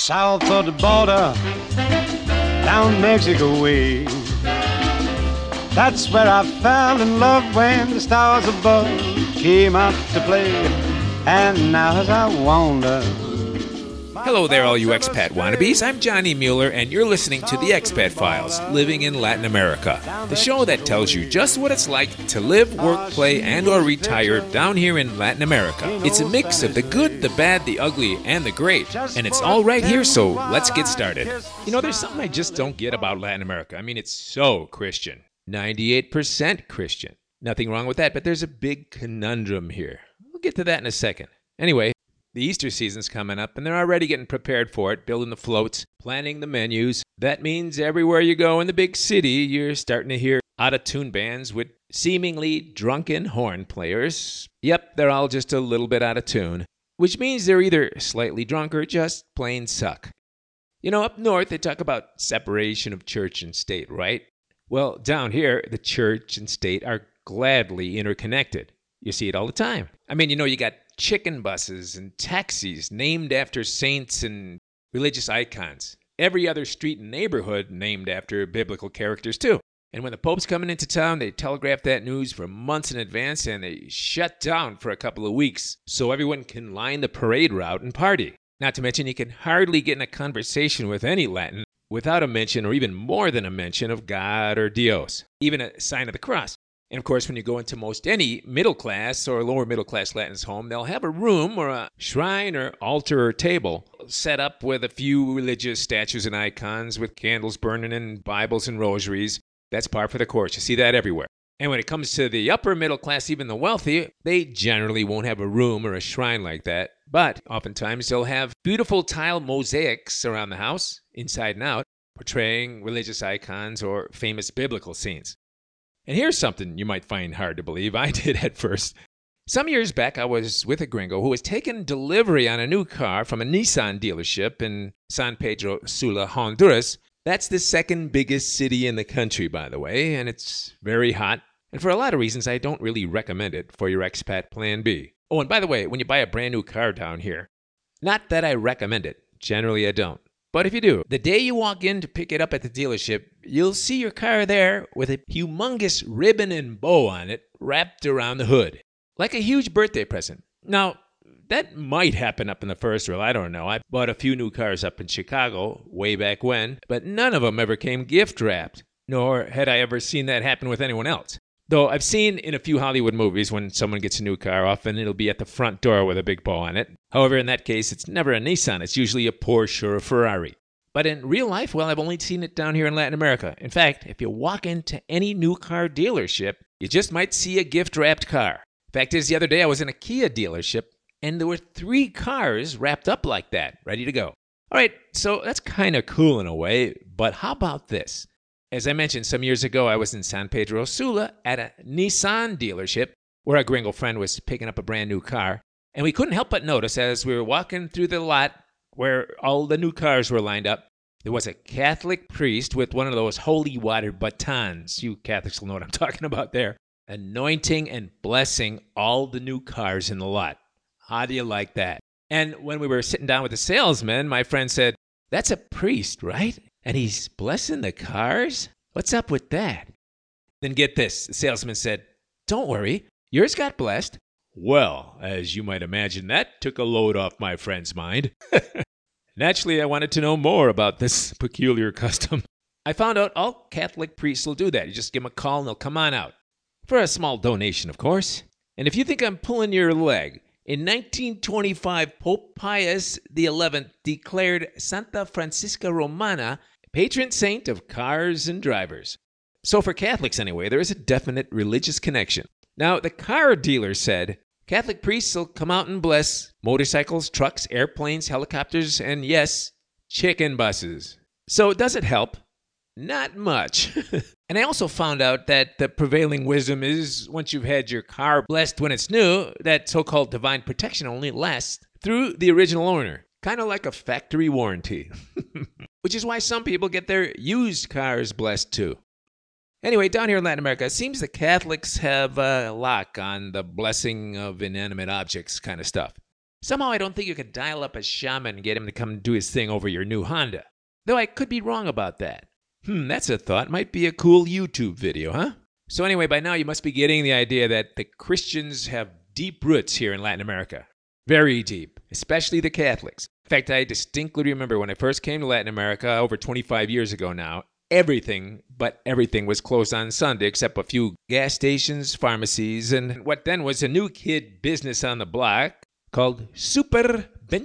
south of the border, down Mexico way. That's where I fell in love when the stars above came out to play. And now as I wander... Hello there, all you expat wannabes. I'm Johnny Mueller, and you're listening to The Expat Files, Living in Latin America, the show that tells you just what it's like to live, work, play, and or retire down here in Latin America. It's a mix of the good, the bad, the ugly, and the great, and it's all right here, so let's get started. You know, there's something I just don't get about Latin America. I mean, it's so Christian. 98% Christian. Nothing wrong with that, but there's a big conundrum here. We'll get to that in a second. Anyway, the Easter season's coming up, and they're already getting prepared for it, building the floats, planning the menus. That means everywhere you go in the big city, you're starting to hear out-of-tune bands with seemingly drunken horn players. Yep, they're all just a little bit out of tune, which means they're either slightly drunk or just plain suck. You know, up north, they talk about separation of church and state, right? Well, down here, the church and state are gladly interconnected. You see it all the time. I mean, you know, you got chicken buses and taxis named after saints and religious icons. Every other street and neighborhood named after biblical characters, too. And when the Pope's coming into town, they telegraph that news for months in advance, and they shut down for a couple of weeks so everyone can line the parade route and party. Not to mention, you can hardly get in a conversation with any Latin without a mention, or even more than a mention, of God or Dios, even a sign of the cross. And of course, when you go into most any middle class or lower middle class Latin's home, they'll have a room or a shrine or altar or table set up with a few religious statues and icons with candles burning and Bibles and rosaries. That's par for the course. You see that everywhere. And when it comes to the upper middle class, even the wealthy, they generally won't have a room or a shrine like that. But oftentimes they'll have beautiful tile mosaics around the house, inside and out, portraying religious icons or famous biblical scenes. And here's something you might find hard to believe. I did at first. Some years back, I was with a gringo who was taking delivery on a new car from a Nissan dealership in San Pedro Sula, Honduras. That's the second biggest city in the country, by the way, and it's very hot. And for a lot of reasons, I don't really recommend it for your expat plan B. Oh, and by the way, when you buy a brand new car down here, not that I recommend it. Generally, I don't. But if you do, the day you walk in to pick it up at the dealership, you'll see your car there with a humongous ribbon and bow on it wrapped around the hood, like a huge birthday present. Now, that might happen up in the first row, I don't know. I bought a few new cars up in Chicago way back when, but none of them ever came gift wrapped, nor had I ever seen that happen with anyone else. Though I've seen in a few Hollywood movies when someone gets a new car, often it'll be at the front door with a big bow on it. However, in that case, it's never a Nissan. It's usually a Porsche or a Ferrari. But in real life, well, I've only seen it down here in Latin America. In fact, if you walk into any new car dealership, you just might see a gift-wrapped car. Fact is, the other day I was in a Kia dealership, and there were 3 cars wrapped up like that, ready to go. All right, so that's kind of cool in a way, but how about this? As I mentioned, some years ago, I was in San Pedro Sula at a Nissan dealership where a gringo friend was picking up a brand new car. And we couldn't help but notice as we were walking through the lot where all the new cars were lined up, there was a Catholic priest with one of those holy water batons. You Catholics will know what I'm talking about there. Anointing and blessing all the new cars in the lot. How do you like that? And when we were sitting down with the salesman, my friend said, "That's a priest, right? And he's blessing the cars? What's up with that?" Then get this, the salesman said, "Don't worry, yours got blessed." Well, as you might imagine, that took a load off my friend's mind. Naturally, I wanted to know more about this peculiar custom. I found out all Catholic priests will do that. You just give them a call and they'll come on out. For a small donation, of course. And if you think I'm pulling your leg, in 1925, Pope Pius XI declared Santa Francisca Romana patron saint of cars and drivers. So for Catholics anyway, there is a definite religious connection. Now, the car dealer said, Catholic priests will come out and bless motorcycles, trucks, airplanes, helicopters, and yes, chicken buses. So does it help? Not much. And I also found out that the prevailing wisdom is once you've had your car blessed when it's new, that so-called divine protection only lasts through the original owner. Kind of like a factory warranty. Which is why some people get their used cars blessed too. Anyway, down here in Latin America, it seems the Catholics have a lock on the blessing of inanimate objects kind of stuff. Somehow I don't think you could dial up a shaman and get him to come do his thing over your new Honda. Though I could be wrong about that. That's a thought. Might be a cool YouTube video, huh? So anyway, by now you must be getting the idea that the Christians have deep roots here in Latin America. Very deep, especially the Catholics. In fact, I distinctly remember when I first came to Latin America over 25 years ago now, everything was closed on Sunday except a few gas stations, pharmacies, and what then was a new kid business on the block called Super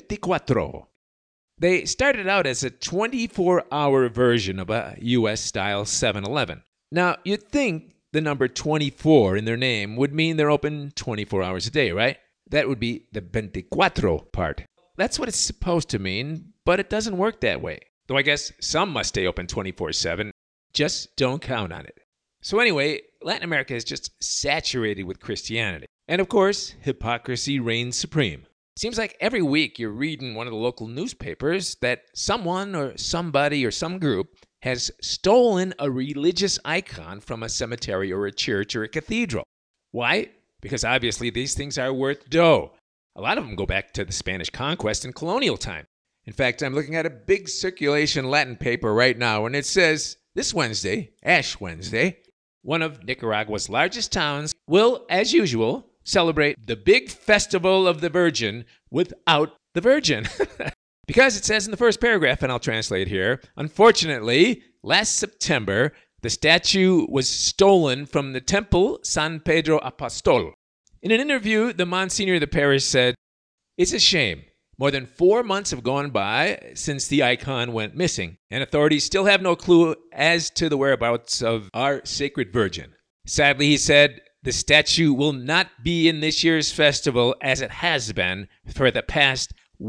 24. They started out as a 24-hour version of a U.S.-style 7-Eleven. Now, you'd think the number 24 in their name would mean they're open 24 hours a day, right? That would be the 24 part. That's what it's supposed to mean, but it doesn't work that way. Though I guess some must stay open 24/7. Just don't count on it. So anyway, Latin America is just saturated with Christianity. And of course, hypocrisy reigns supreme. Seems like every week you're reading one of the local newspapers that someone or somebody or some group has stolen a religious icon from a cemetery or a church or a cathedral. Why? Because obviously these things are worth dough. A lot of them go back to the Spanish conquest and colonial time. In fact, I'm looking at a big circulation Latin paper right now, and it says, this Wednesday, Ash Wednesday, one of Nicaragua's largest towns will, as usual, celebrate the big festival of the Virgin without the Virgin. Because it says in the first paragraph, and I'll translate here, unfortunately, last September, the statue was stolen from the temple San Pedro Apostol. In an interview, the Monsignor of the parish said, "It's a shame. More than 4 months have gone by since the icon went missing, and authorities still have no clue as to the whereabouts of our sacred Virgin. Sadly," he said, "the statue will not be in this year's festival as it has been for the past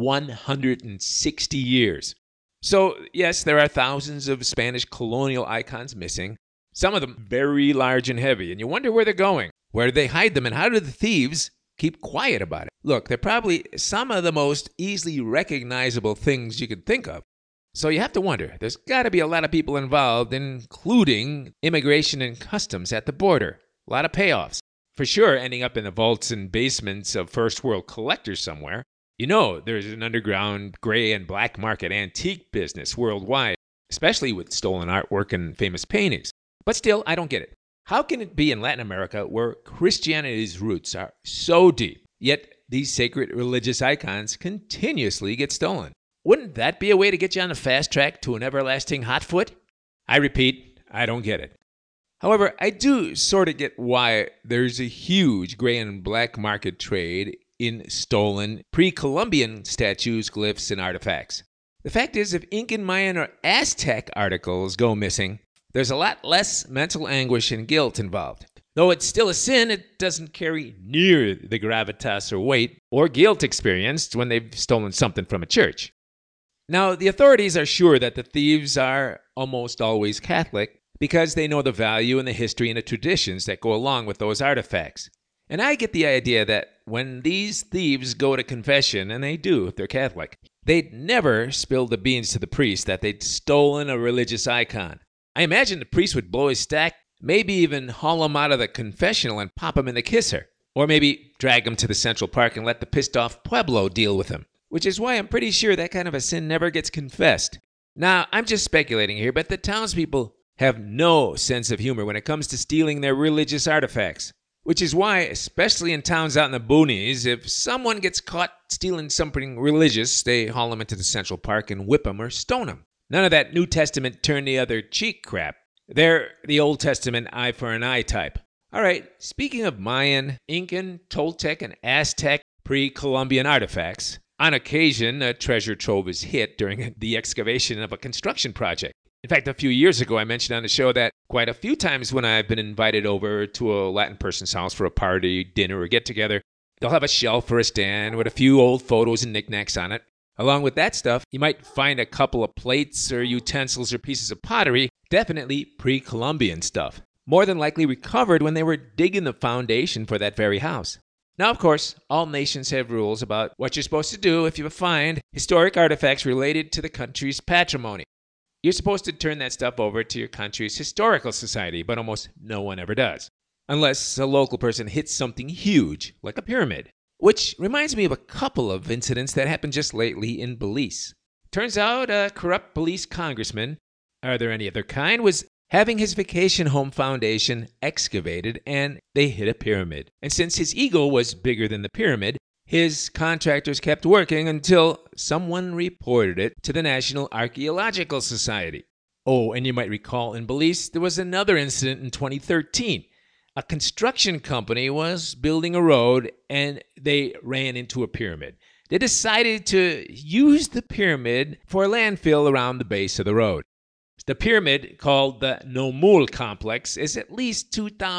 160 years. So, yes, there are thousands of Spanish colonial icons missing, some of them very large and heavy, and you wonder where they're going. Where do they hide them, and how do the thieves keep quiet about it? Look, they're probably some of the most easily recognizable things you could think of. So you have to wonder, there's got to be a lot of people involved, including immigration and customs at the border. A lot of payoffs. For sure, ending up in the vaults and basements of first world collectors somewhere. You know, there's an underground gray and black market antique business worldwide, especially with stolen artwork and famous paintings. But still, I don't get it. How can it be in Latin America where Christianity's roots are so deep, yet these sacred religious icons continuously get stolen? Wouldn't that be a way to get you on a fast track to an everlasting hotfoot? I repeat, I don't get it. However, I do sort of get why there's a huge gray and black market trade in stolen pre-Columbian statues, glyphs, and artifacts. The fact is, if Incan, Mayan, or Aztec articles go missing, there's a lot less mental anguish and guilt involved. Though it's still a sin, it doesn't carry near the gravitas or weight or guilt experienced when they've stolen something from a church. Now, the authorities are sure that the thieves are almost always Catholic because they know the value and the history and the traditions that go along with those artifacts. And I get the idea that when these thieves go to confession, and they do if they're Catholic, they'd never spill the beans to the priest that they'd stolen a religious icon. I imagine the priest would blow his stack, maybe even haul him out of the confessional and pop him in the kisser. Or maybe drag him to the Central Park and let the pissed-off Pueblo deal with him. Which is why I'm pretty sure that kind of a sin never gets confessed. Now, I'm just speculating here, but the townspeople have no sense of humor when it comes to stealing their religious artifacts. Which is why, especially in towns out in the boonies, if someone gets caught stealing something religious, they haul him into the Central Park and whip him or stone him. None of that New Testament turn the other cheek crap. They're the Old Testament eye for an eye type. All right, speaking of Mayan, Incan, Toltec, and Aztec pre-Columbian artifacts, on occasion a treasure trove is hit during the excavation of a construction project. In fact, a few years ago I mentioned on the show that quite a few times when I've been invited over to a Latin person's house for a party, dinner, or get-together, they'll have a shelf or a stand with a few old photos and knickknacks on it. Along with that stuff, you might find a couple of plates or utensils or pieces of pottery, definitely pre-Columbian stuff, more than likely recovered when they were digging the foundation for that very house. Now, of course, all nations have rules about what you're supposed to do if you find historic artifacts related to the country's patrimony. You're supposed to turn that stuff over to your country's historical society, but almost no one ever does. Unless a local person hits something huge, like a pyramid. Which reminds me of a couple of incidents that happened just lately in Belize. Turns out a corrupt Belize congressman, are there any other kind, was having his vacation home foundation excavated, and they hit a pyramid. And since his ego was bigger than the pyramid, his contractors kept working until someone reported it to the National Archaeological Society. Oh, and you might recall in Belize, there was another incident in 2013. A construction company was building a road, and they ran into a pyramid. They decided to use the pyramid for a landfill around the base of the road. The pyramid, called the Nomul Complex, is at least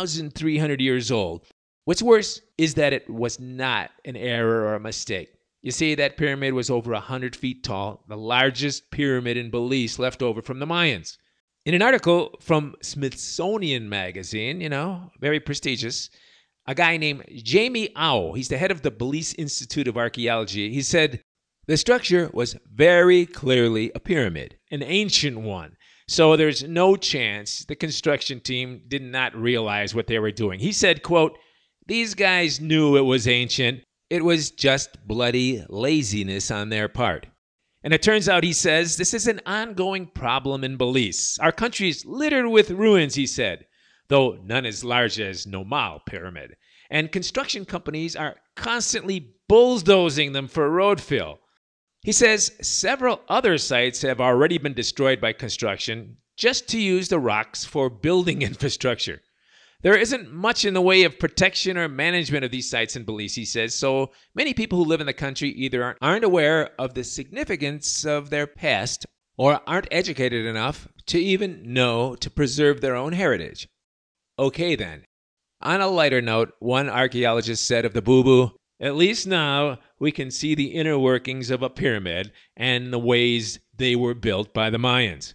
2,300 years old. What's worse is that it was not an error or a mistake. You see, that pyramid was over 100 feet tall, the largest pyramid in Belize left over from the Mayans. In an article from Smithsonian Magazine, very prestigious, a guy named Jamie Au, he's the head of the Belize Institute of Archaeology, he said, the structure was very clearly a pyramid, an ancient one. So there's no chance the construction team did not realize what they were doing. He said, quote, these guys knew it was ancient. It was just bloody laziness on their part. And it turns out, he says, this is an ongoing problem in Belize. Our country is littered with ruins, he said, though none as large as Nomul Pyramid. And construction companies are constantly bulldozing them for road fill. He says several other sites have already been destroyed by construction just to use the rocks for building infrastructure. There isn't much in the way of protection or management of these sites in Belize, he says, so many people who live in the country either aren't aware of the significance of their past or aren't educated enough to even know to preserve their own heritage. Okay then. On a lighter note, one archaeologist said of the boo-boo, at least now we can see the inner workings of a pyramid and the ways they were built by the Mayans.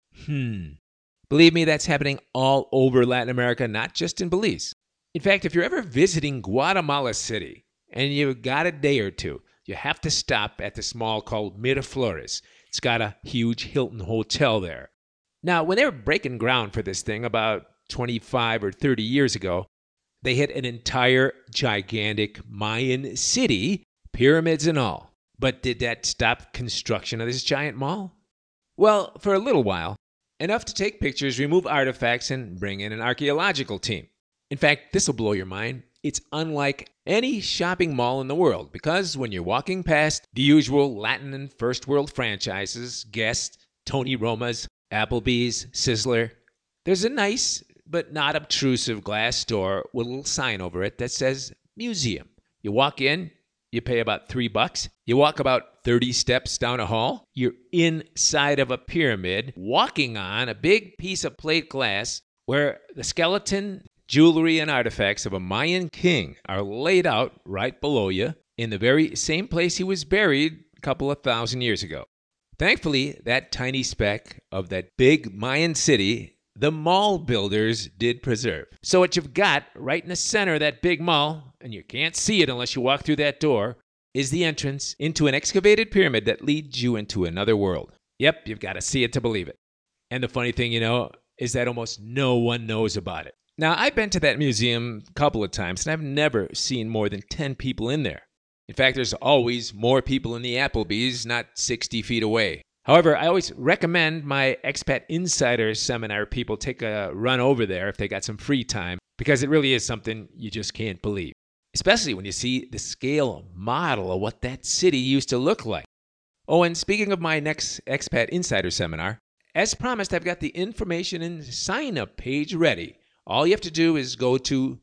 Believe me, that's happening all over Latin America, not just in Belize. In fact, if you're ever visiting Guatemala City and you've got a day or two, you have to stop at this mall called Miraflores. It's got a huge Hilton hotel there. Now, when they were breaking ground for this thing about 25 or 30 years ago, they hit an entire gigantic Mayan city, pyramids and all. But did that stop construction of this giant mall? Well, for a little while. Enough to take pictures, remove artifacts, and bring in an archaeological team. In fact, this will blow your mind. It's unlike any shopping mall in the world because when you're walking past the usual Latin and First World franchises, Guest, Tony Roma's, Applebee's, Sizzler, there's a nice but not obtrusive glass door with a little sign over it that says museum. You walk in, you pay about $3. You walk about 30 steps down a hall. You're inside of a pyramid, walking on a big piece of plate glass where the skeleton, jewelry, and artifacts of a Mayan king are laid out right below you in the very same place he was buried a couple of thousand years ago. Thankfully, that tiny speck of that big Mayan city, the mall builders did preserve. So what you've got right in the center of that big mall, and you can't see it unless you walk through that door, is the entrance into an excavated pyramid that leads you into another world. Yep, you've got to see it to believe it. And the funny thing, is that almost no one knows about it. Now, I've been to that museum a couple of times, and I've never seen more than 10 people in there. In fact, there's always more people in the Applebee's, not 60 feet away. However, I always recommend my Expat Insider seminar people take a run over there if they got some free time, because it really is something you just can't believe, especially when you see the scale model of what that city used to look like. Oh, and speaking of my next Expat Insider seminar, as promised, I've got the information and sign-up page ready. All you have to do is go to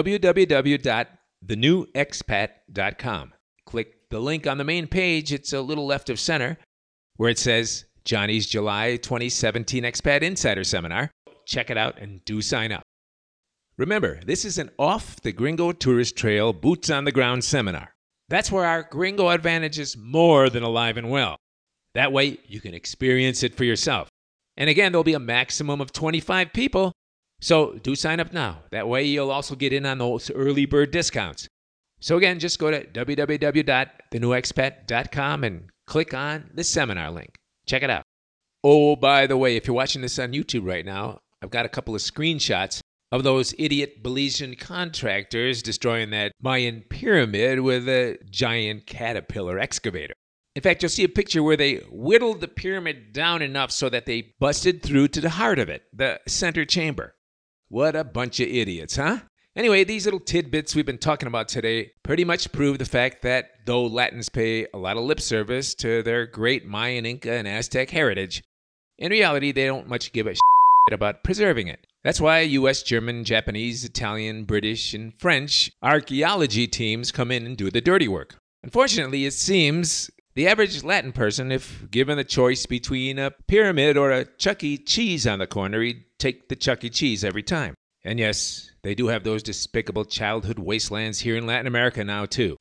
www.thenewexpat.com. Click the link on the main page. It's a little left of center, where it says Johnny's July 2017 Expat Insider Seminar. Check it out and do sign up. Remember, this is an off-the-Gringo Tourist Trail, boots-on-the-ground seminar. That's where our Gringo Advantage is more than alive and well. That way, you can experience it for yourself. And again, there'll be a maximum of 25 people, so do sign up now. That way, you'll also get in on those early bird discounts. So again, just go to www.thenewexpat.com and click on the seminar link. Check it out. Oh, by the way, if you're watching this on YouTube right now, I've got a couple of screenshots of those idiot Belizean contractors destroying that Mayan pyramid with a giant caterpillar excavator. In fact, you'll see a picture where they whittled the pyramid down enough so that they busted through to the heart of it, the center chamber. What a bunch of idiots, huh? Anyway, these little tidbits we've been talking about today pretty much prove the fact that though Latins pay a lot of lip service to their great Mayan, Inca, and Aztec heritage, in reality they don't much give a shit about preserving it. That's why U.S., German, Japanese, Italian, British, and French archaeology teams come in and do the dirty work. Unfortunately, it seems the average Latin person, if given the choice between a pyramid or a Chuck E. Cheese on the corner, he'd take the Chuck E. Cheese every time. And yes, they do have those despicable childhood wastelands here in Latin America now, too.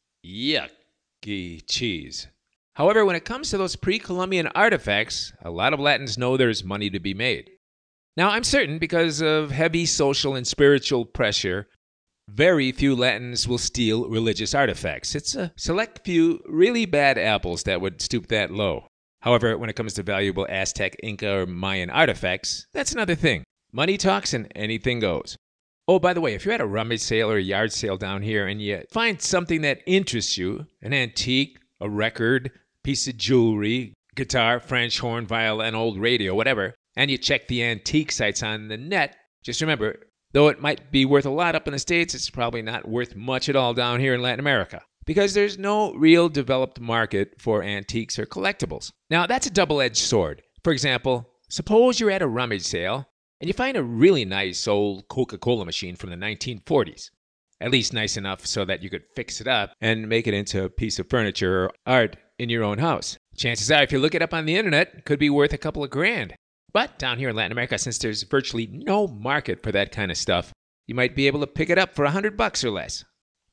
Yucky cheese. However, when it comes to those pre-Columbian artifacts, a lot of Latins know there's money to be made. Now, I'm certain because of heavy social and spiritual pressure, very few Latins will steal religious artifacts. It's a select few really bad apples that would stoop that low. However, when it comes to valuable Aztec, Inca, or Mayan artifacts, that's another thing. Money talks and anything goes. Oh, by the way, if you're at a rummage sale or a yard sale down here and you find something that interests you, an antique, a record, piece of jewelry, guitar, French horn, violin, old radio, whatever, and you check the antique sites on the net, just remember, though it might be worth a lot up in the States, it's probably not worth much at all down here in Latin America, because there's no real developed market for antiques or collectibles. Now, that's a double-edged sword. For example, suppose you're at a rummage sale, and you find a really nice old Coca-Cola machine from the 1940s. At least nice enough so that you could fix it up and make it into a piece of furniture or art in your own house. Chances are, if you look it up on the internet, it could be worth a couple of grand. But down here in Latin America, since there's virtually no market for that kind of stuff, you might be able to pick it up for $100 or less.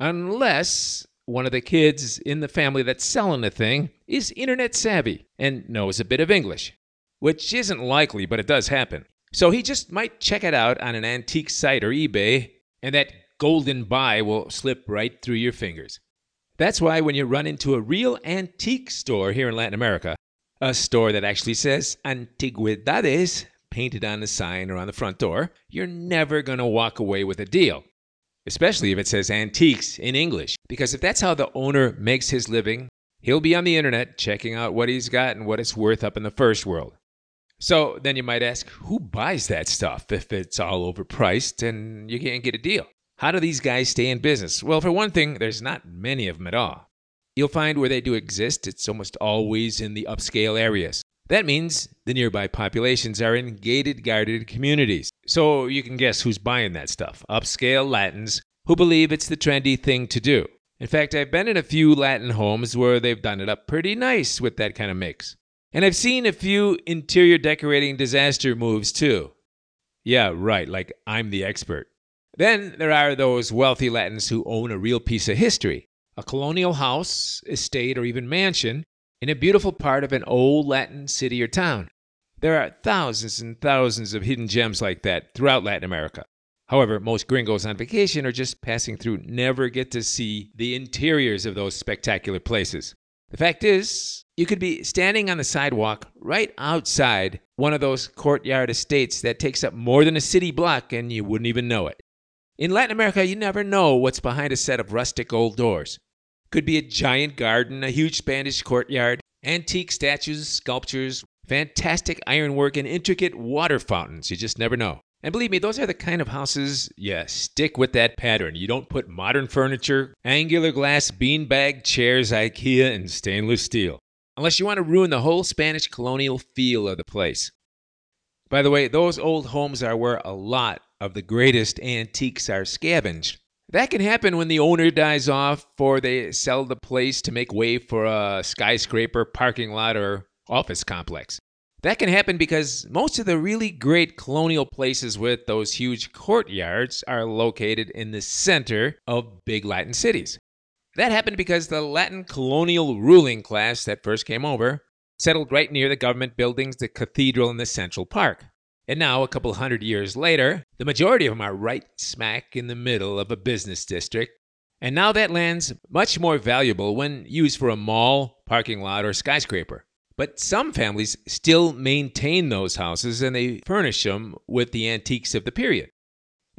Unless one of the kids in the family that's selling the thing is internet savvy and knows a bit of English. Which isn't likely, but it does happen. So he just might check it out on an antique site or eBay, and that golden buy will slip right through your fingers. That's why when you run into a real antique store here in Latin America, a store that actually says Antigüedades painted on the sign or on the front door, you're never going to walk away with a deal. Especially if it says antiques in English. Because if that's how the owner makes his living, he'll be on the internet checking out what he's got and what it's worth up in the first world. So then you might ask, who buys that stuff if it's all overpriced and you can't get a deal? How do these guys stay in business? Well, for one thing, there's not many of them at all. You'll find where they do exist, it's almost always in the upscale areas. That means the nearby populations are in gated, guarded communities. So you can guess who's buying that stuff. Upscale Latins who believe it's the trendy thing to do. In fact, I've been in a few Latin homes where they've done it up pretty nice with that kind of mix. And I've seen a few interior decorating disaster moves too. Yeah, right, like I'm the expert. Then there are those wealthy Latins who own a real piece of history. A colonial house, estate, or even mansion in a beautiful part of an old Latin city or town. There are thousands and thousands of hidden gems like that throughout Latin America. However, most gringos on vacation or just passing through never get to see the interiors of those spectacular places. The fact is, you could be standing on the sidewalk right outside one of those courtyard estates that takes up more than a city block and you wouldn't even know it. In Latin America, you never know what's behind a set of rustic old doors. Could be a giant garden, a huge Spanish courtyard, antique statues, sculptures, fantastic ironwork, and intricate water fountains. You just never know. And believe me, those are the kind of houses, stick with that pattern. You don't put modern furniture, angular glass, beanbag chairs, IKEA, and stainless steel. Unless you want to ruin the whole Spanish colonial feel of the place. By the way, those old homes are where a lot of the greatest antiques are scavenged. That can happen when the owner dies off or they sell the place to make way for a skyscraper, parking lot, or office complex. That can happen because most of the really great colonial places with those huge courtyards are located in the center of big Latin cities. That happened because the Latin colonial ruling class that first came over settled right near the government buildings, the cathedral, and the Central Park. And now, a couple hundred years later, the majority of them are right smack in the middle of a business district. And now that land's much more valuable when used for a mall, parking lot, or skyscraper. But some families still maintain those houses and they furnish them with the antiques of the period.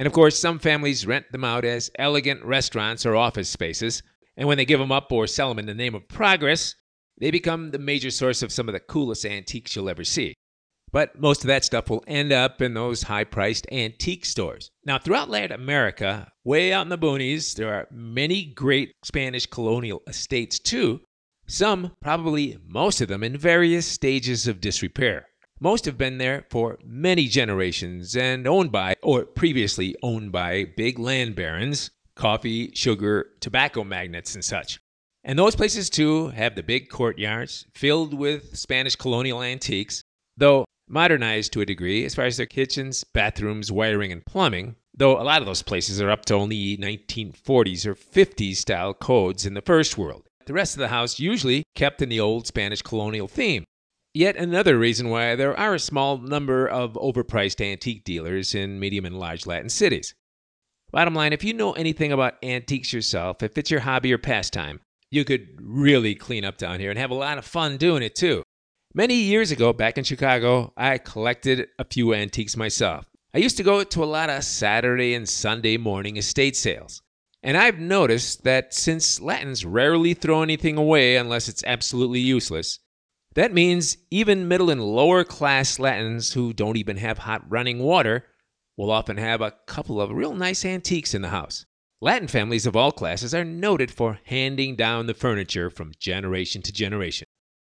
And of course, some families rent them out as elegant restaurants or office spaces. And when they give them up or sell them in the name of progress, they become the major source of some of the coolest antiques you'll ever see. But most of that stuff will end up in those high-priced antique stores. Now, throughout Latin America, way out in the boonies, there are many great Spanish colonial estates too. Some, probably most of them, in various stages of disrepair. Most have been there for many generations and owned by, or previously owned by, big land barons, coffee, sugar, tobacco magnates, and such. And those places, too, have the big courtyards filled with Spanish colonial antiques, though modernized to a degree as far as their kitchens, bathrooms, wiring, and plumbing, though a lot of those places are up to only 1940s or 50s style codes in the first world. The rest of the house usually kept in the old Spanish colonial theme. Yet another reason why there are a small number of overpriced antique dealers in medium and large Latin cities. Bottom line, if you know anything about antiques yourself, if it's your hobby or pastime, you could really clean up down here and have a lot of fun doing it too. Many years ago, back in Chicago, I collected a few antiques myself. I used to go to a lot of Saturday and Sunday morning estate sales. And I've noticed that since Latins rarely throw anything away unless it's absolutely useless, that means even middle and lower class Latins who don't even have hot running water will often have a couple of real nice antiques in the house. Latin families of all classes are noted for handing down the furniture from generation to generation.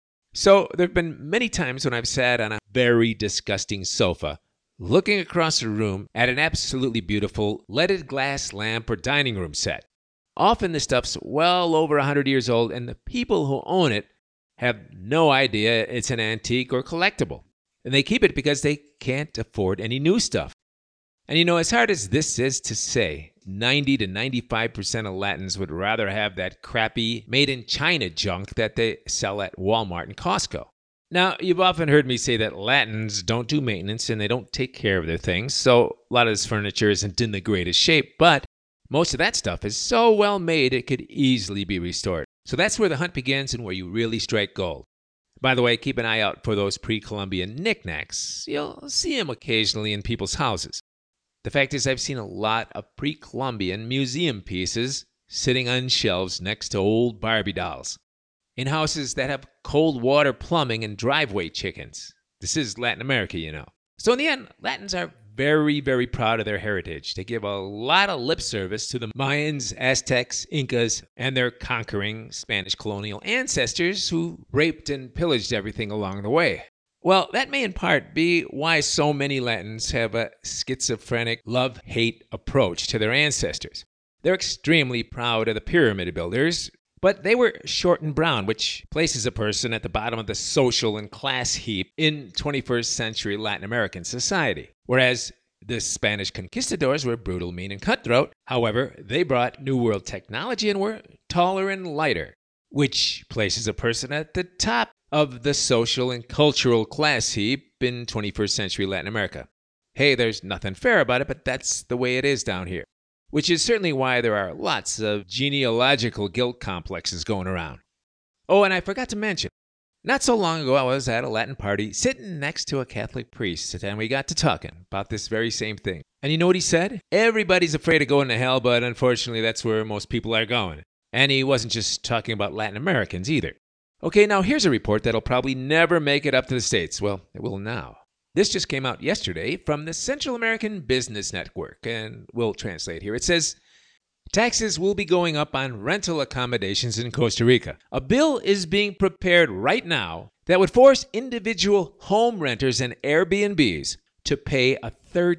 So there have been many times when I've sat on a very disgusting sofa, looking across the room at an absolutely beautiful leaded glass lamp or dining room set. Often the stuff's well over 100 years old, and the people who own it have no idea it's an antique or collectible. And they keep it because they can't afford any new stuff. And as hard as this is to say, 90 to 95% of Latins would rather have that crappy, made-in-China junk that they sell at Walmart and Costco. Now, you've often heard me say that Latins don't do maintenance and they don't take care of their things, so a lot of this furniture isn't in the greatest shape, but most of that stuff is so well made it could easily be restored. So that's where the hunt begins and where you really strike gold. By the way, keep an eye out for those pre-Columbian knickknacks. You'll see them occasionally in people's houses. The fact is, I've seen a lot of pre-Columbian museum pieces sitting on shelves next to old Barbie dolls in houses that have cold water plumbing and driveway chickens. This is Latin America, So in the end, Latins are very, very proud of their heritage. They give a lot of lip service to the Mayans, Aztecs, Incas, and their conquering Spanish colonial ancestors who raped and pillaged everything along the way. Well, that may in part be why so many Latins have a schizophrenic love-hate approach to their ancestors. They're extremely proud of the pyramid builders, but they were short and brown, which places a person at the bottom of the social and class heap in 21st century Latin American society. Whereas the Spanish conquistadors were brutal, mean, and cutthroat. However, they brought New World technology and were taller and lighter, which places a person at the top of the social and cultural class heap in 21st century Latin America. Hey, there's nothing fair about it, but that's the way it is down here. Which is certainly why there are lots of genealogical guilt complexes going around. Oh, and I forgot to mention, not so long ago I was at a Latin party sitting next to a Catholic priest, and we got to talking about this very same thing. And you know what he said? Everybody's afraid of going to hell, but unfortunately that's where most people are going. And he wasn't just talking about Latin Americans either. Okay, now here's a report that'll probably never make it up to the States. Well, it will now. This just came out yesterday from the Central American Business Network, and we'll translate here. It says, taxes will be going up on rental accommodations in Costa Rica. A bill is being prepared right now that would force individual home renters and Airbnbs to pay a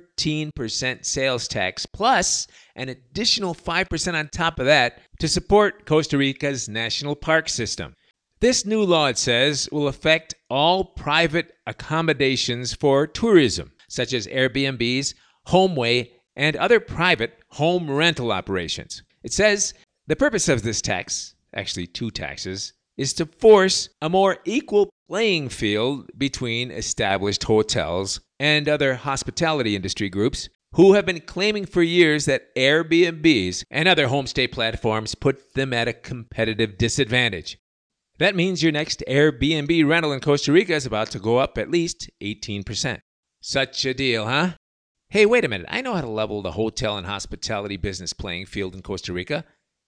13% sales tax plus an additional 5% on top of that to support Costa Rica's national park system. This new law, it says, will affect all private accommodations for tourism, such as Airbnbs, HomeAway, and other private home rental operations. It says the purpose of this tax, actually two taxes, is to force a more equal playing field between established hotels and other hospitality industry groups who have been claiming for years that Airbnbs and other homestay platforms put them at a competitive disadvantage. That means your next Airbnb rental in Costa Rica is about to go up at least 18%. Such a deal, huh? Hey, wait a minute. I know how to level the hotel and hospitality business playing field in Costa Rica.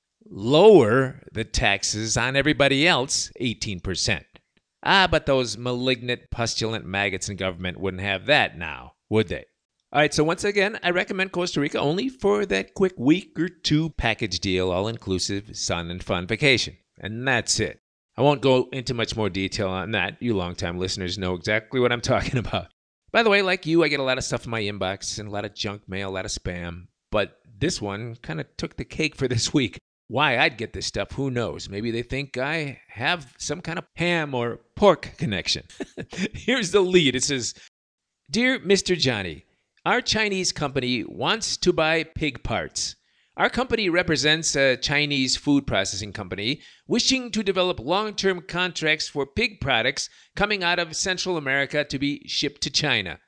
Lower the taxes on everybody else 18%. But those malignant, pustulant maggots in government wouldn't have that now, would they? All right, so once again, I recommend Costa Rica only for that quick week or two package deal, all-inclusive sun and fun vacation. And that's it. I won't go into much more detail on that. You longtime listeners know exactly what I'm talking about. By the way, like you, I get a lot of stuff in my inbox and a lot of junk mail, a lot of spam. But this one kind of took the cake for this week. Why I'd get this stuff, who knows? Maybe they think I have some kind of ham or pork connection. Here's the lead. It says, "Dear Mr. Johnny, our Chinese company wants to buy pig parts. Our company represents a Chinese food processing company wishing to develop long-term contracts for pig products coming out of Central America to be shipped to China."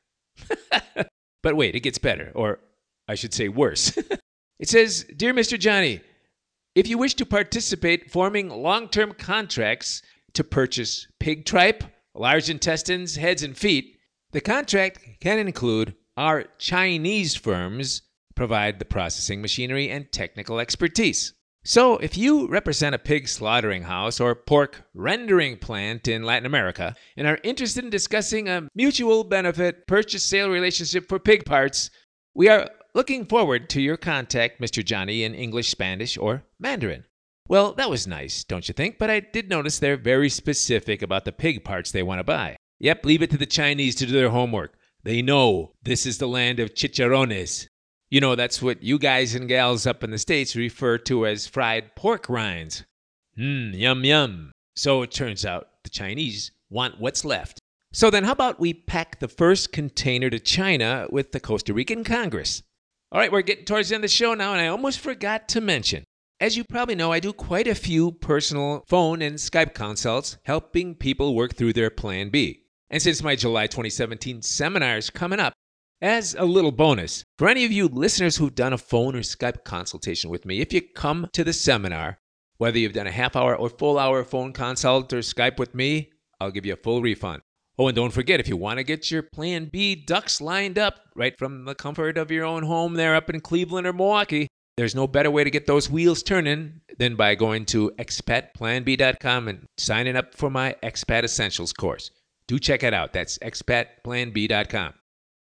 But wait, it gets better, or I should say worse. It says, "Dear Mr. Johnny, if you wish to participate forming long-term contracts to purchase pig tripe, large intestines, heads, and feet, the contract can include our Chinese firms provide the processing machinery and technical expertise. So if you represent a pig slaughtering house or pork rendering plant in Latin America and are interested in discussing a mutual benefit purchase-sale relationship for pig parts, we are looking forward to your contact, Mr. Johnny, in English, Spanish, or Mandarin." Well, that was nice, don't you think? But I did notice they're very specific about the pig parts they want to buy. Yep, leave it to the Chinese to do their homework. They know this is the land of chicharrones. You know, that's what you guys and gals up in the States refer to as fried pork rinds. Yum, yum. So it turns out the Chinese want what's left. So then how about we pack the first container to China with the Costa Rican Congress? All right, we're getting towards the end of the show now, and I almost forgot to mention, as you probably know, I do quite a few personal phone and Skype consults helping people work through their Plan B. And since my July 2017 seminar is coming up, as a little bonus, for any of you listeners who've done a phone or Skype consultation with me, if you come to the seminar, whether you've done a half-hour or full-hour phone consult or Skype with me, I'll give you a full refund. Oh, and don't forget, if you want to get your Plan B ducks lined up right from the comfort of your own home there up in Cleveland or Milwaukee, there's no better way to get those wheels turning than by going to expatplanb.com and signing up for my Expat Essentials course. Do check it out. That's expatplanb.com.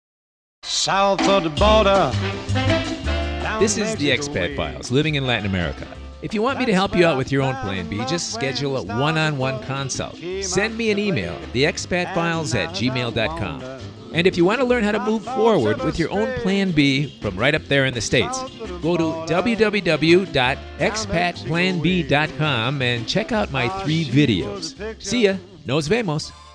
South of the border. This is the Expat Files, living in Latin America. If you want me to help you out with your own Plan B, just schedule a one-on-one consult. Send me an email, theexpatfiles@gmail.com. And if you want to learn how to move forward with your own Plan B from right up there in the States, go to www.expatplanb.com and check out my 3 videos. See ya. Nos vemos.